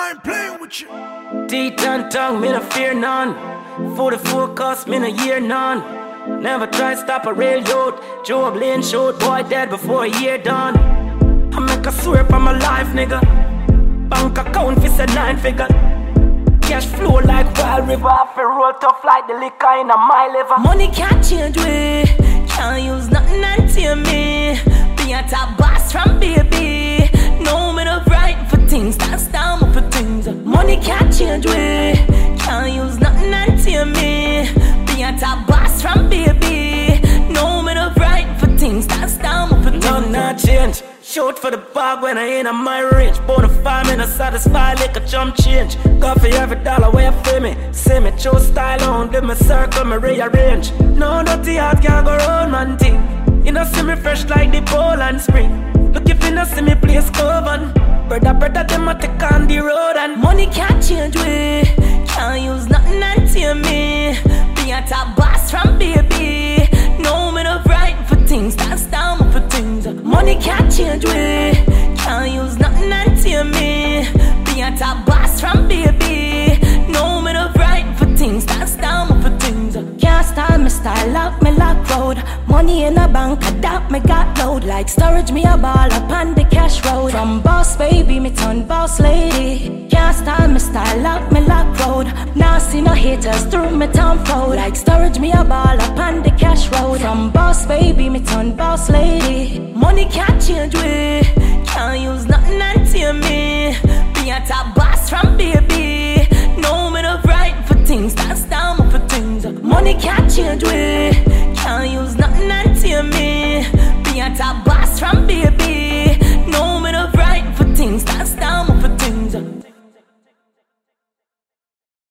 ain't playing with you. Teeth and tongue, me no fear none. For the focus, me no year none. Never try stop a real youth. Joe Lane showed boy dead before a year done. I make a swear for my life, nigga. Bank account fi say 9 figure. Cash flow like wild river. I feel roll tough like the liquor in my liver. Money can't change way. Can't use nothing until me. Be a top boss from baby. No me no right for things. That's down for things. Money can't change way. Can't use nothing until me. Be a top boss from baby. No me no right for things. That's down for things. None not change. Shoot for the bag when I ain't on my range. Born a farm and I satisfy like a jump change. Go for every dollar where you feel me. See me show style on, do my circle, me rearrange. No dirty heart can't go round man thing. You know see me fresh like the Poland spring. Look if you know see me place coven. Brother, them a take on the road and money can't change way. Can't use nothing until me. Be a top boss from baby. No me no right for things. That's down for things. Money can't change way. Can't use nothing until me. Be a top boss from baby. No me no right for things. That's down for things. Can't style me style lock me lock road. Money in a bank adapt me got load. Like storage me a ball upon the cash road. From boss baby me turn boss lady. Can't style me style lock me lock road. Now see no haters through me town road. Like storage me a ball upon the cash road. From boss baby me turn boss lady. Money can't change way. Can't use nothing until me. Be a top boss from baby. No me no right for things. That's down for things. Money can't change way.